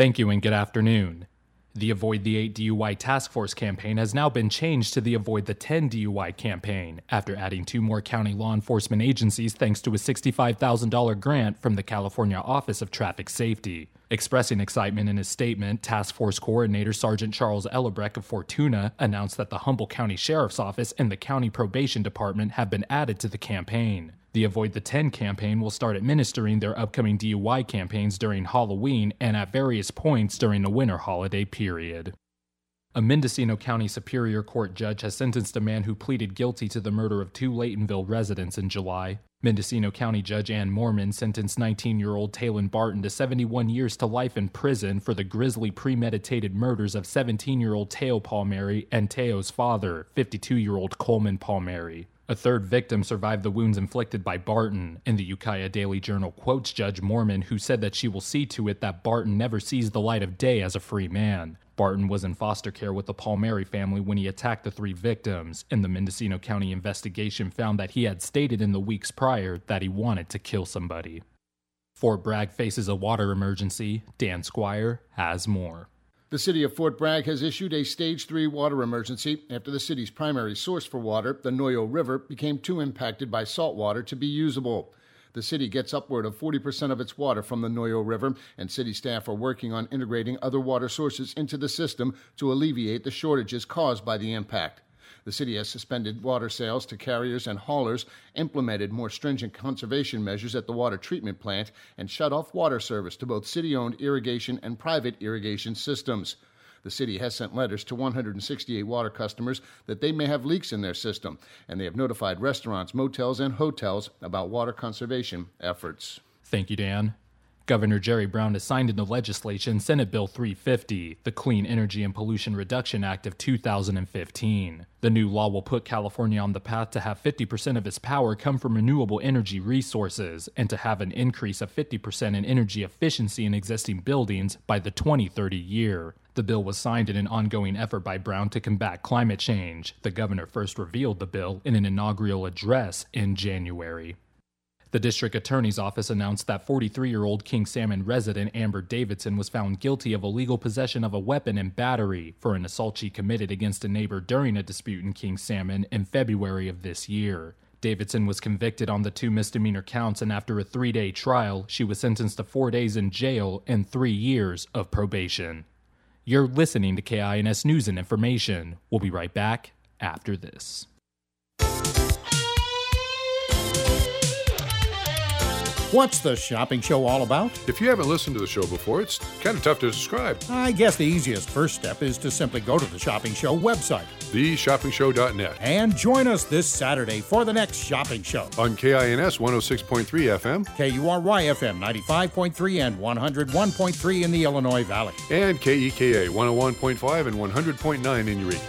Thank you and good afternoon. The Avoid the 8 DUI Task Force campaign has now been changed to the Avoid the 10 DUI campaign after adding 2 more county law enforcement agencies thanks to a $65,000 grant from the California Office of Traffic Safety. Expressing excitement in his statement, Task Force Coordinator Sergeant Charles Ellebrecht of Fortuna announced that the Humboldt County Sheriff's Office and the County Probation Department have been added to the campaign. The Avoid the 10 campaign will start administering their upcoming DUI campaigns during Halloween and at various points during the winter holiday period. A Mendocino County Superior Court judge has sentenced a man who pleaded guilty to the murder of 2 Laytonville residents in July. Mendocino County Judge Ann Mormon sentenced 19-year-old Taylon Barton to 71 years to life in prison for the grisly premeditated murders of 17-year-old Teo Palmieri and Teo's father, 52-year-old Coleman Palmieri. A third victim survived the wounds inflicted by Barton, and the Ukiah Daily Journal quotes Judge Mormon, who said that she will see to it that Barton never sees the light of day as a free man. Barton was in foster care with the Palmieri family when he attacked the 3 victims, and the Mendocino County investigation found that he had stated in the weeks prior that he wanted to kill somebody. Fort Bragg faces a water emergency. Dan Squire has more. The city of Fort Bragg has issued a Stage 3 water emergency after the city's primary source for water, the Noyo River, became too impacted by salt water to be usable. The city gets upward of 40% of its water from the Noyo River, and city staff are working on integrating other water sources into the system to alleviate the shortages caused by the impact. The city has suspended water sales to carriers and haulers, implemented more stringent conservation measures at the water treatment plant, and shut off water service to both city-owned irrigation and private irrigation systems. The city has sent letters to 168 water customers that they may have leaks in their system, and they have notified restaurants, motels, and hotels about water conservation efforts. Thank you, Dan. Governor Jerry Brown has signed into legislation Senate Bill 350, the Clean Energy and Pollution Reduction Act of 2015. The new law will put California on the path to have 50% of its power come from renewable energy resources and to have an increase of 50% in energy efficiency in existing buildings by the 2030 year. The bill was signed in an ongoing effort by Brown to combat climate change. The governor first revealed the bill in an inaugural address in January. The district attorney's office announced that 43-year-old King Salmon resident Amber Davidson was found guilty of illegal possession of a weapon and battery for an assault she committed against a neighbor during a dispute in King Salmon in February of this year. Davidson was convicted on the 2 misdemeanor counts, and after a 3-day trial, she was sentenced to 4 days in jail and 3 years of probation. You're listening to KINS News and Information. We'll be right back after this. What's the shopping show all about? If you haven't listened to the show before, it's kind of tough to describe. I guess the easiest first step is to simply go to the Shopping Show website, theshoppingshow.net, and join us this Saturday for the next shopping show. On KINS 106.3 FM, KURY FM 95.3 and 101.3 in the Illinois Valley, and KEKA 101.5 and 100.9 in Eureka.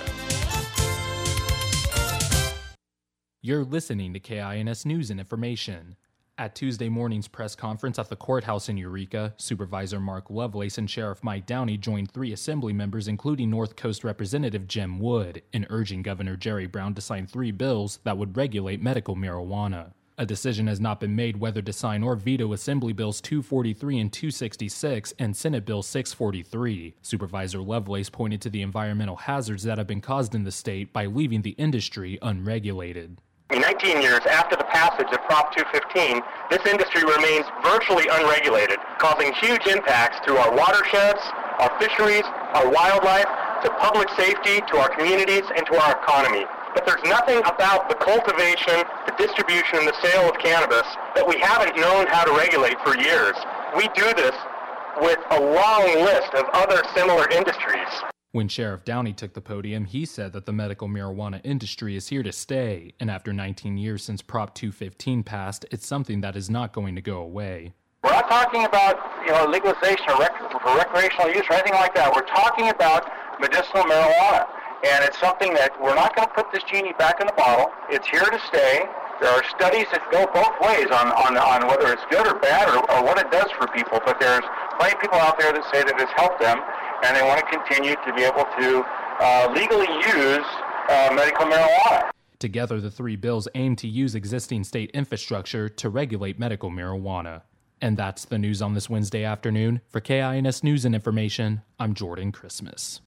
You're listening to KINS News and Information. At Tuesday morning's press conference at the courthouse in Eureka, Supervisor Mark Lovelace and Sheriff Mike Downey joined 3 assembly members, including North Coast Representative Jim Wood, in urging Governor Jerry Brown to sign 3 bills that would regulate medical marijuana. A decision has not been made whether to sign or veto Assembly Bills 243 and 266 and Senate Bill 643. Supervisor Lovelace pointed to the environmental hazards that have been caused in the state by leaving the industry unregulated. 19 years after the passage of Prop 215, this industry remains virtually unregulated, causing huge impacts to our watersheds, our fisheries, our wildlife, to public safety, to our communities, and to our economy. But there's nothing about the cultivation, the distribution, and the sale of cannabis that we haven't known how to regulate for years. We do this with a long list of other similar industries. When Sheriff Downey took the podium, he said that the medical marijuana industry is here to stay, and after 19 years since Prop 215 passed, it's something that is not going to go away. We're not talking about legalization or for recreational use or anything like that. We're talking about medicinal marijuana, and it's something that we're not going to put this genie back in the bottle. It's here to stay. There are studies that go both ways on whether it's good or bad or what it does for people, but there's plenty of people out there that say that it's helped them, and they want to continue to be able to legally use medical marijuana. Together, the 3 bills aim to use existing state infrastructure to regulate medical marijuana. And that's the news on this Wednesday afternoon. For KINS News and Information, I'm Jordan Christmas.